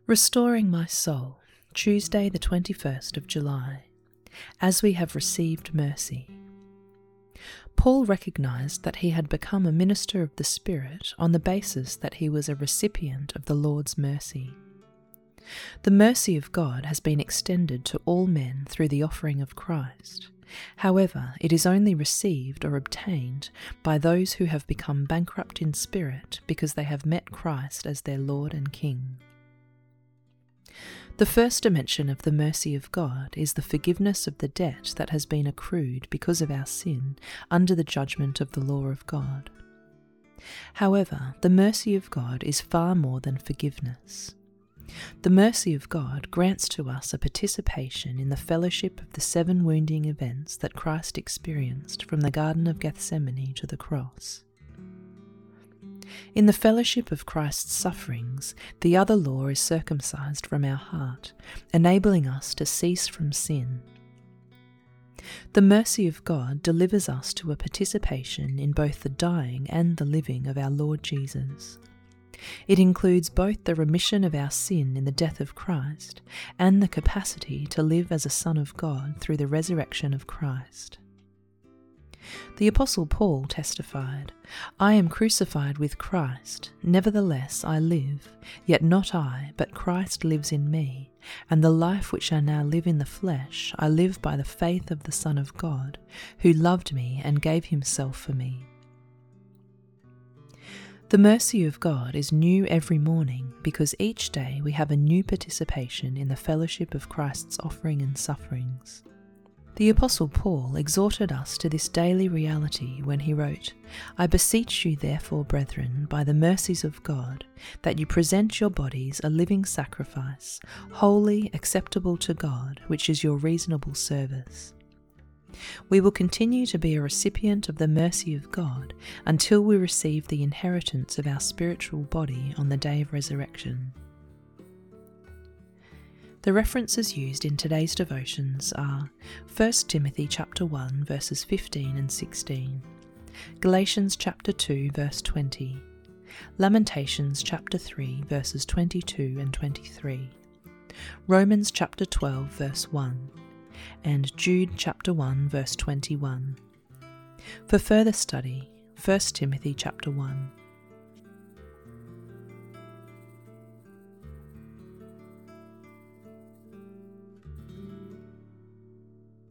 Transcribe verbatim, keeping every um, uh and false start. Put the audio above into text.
Restoring my soul, Tuesday the twenty-first of July, as we have received mercy. Paul recognised that he had become a minister of the Spirit on the basis that he was a recipient of the Lord's mercy. The mercy of God has been extended to all men through the offering of Christ. However, it is only received or obtained by those who have become bankrupt in spirit because they have met Christ as their Lord and King. The first dimension of the mercy of God is the forgiveness of the debt that has been accrued because of our sin under the judgment of the law of God. However, the mercy of God is far more than forgiveness. The mercy of God grants to us a participation in the fellowship of the seven wounding events that Christ experienced from the Garden of Gethsemane to the cross. In the fellowship of Christ's sufferings, the other law is circumcised from our heart, enabling us to cease from sin. The mercy of God delivers us to a participation in both the dying and the living of our Lord Jesus. It includes both the remission of our sin in the death of Christ and the capacity to live as a Son of God through the resurrection of Christ. The Apostle Paul testified, "I am crucified with Christ, nevertheless I live, yet not I, but Christ lives in me, and the life which I now live in the flesh I live by the faith of the Son of God, who loved me and gave himself for me." The mercy of God is new every morning because each day we have a new participation in the fellowship of Christ's offering and sufferings. The Apostle Paul exhorted us to this daily reality when he wrote, "I beseech you therefore, brethren, by the mercies of God, that you present your bodies a living sacrifice, holy, acceptable to God, which is your reasonable service." We will continue to be a recipient of the mercy of God until we receive the inheritance of our spiritual body on the day of resurrection. The references used in today's devotions are First Timothy chapter one verses fifteen and sixteen, Galatians chapter two verse twenty, Lamentations chapter three verses twenty-two and twenty-three, Romans chapter twelve verse one, and Jude chapter one verse twenty-one. For further study, First Timothy chapter one.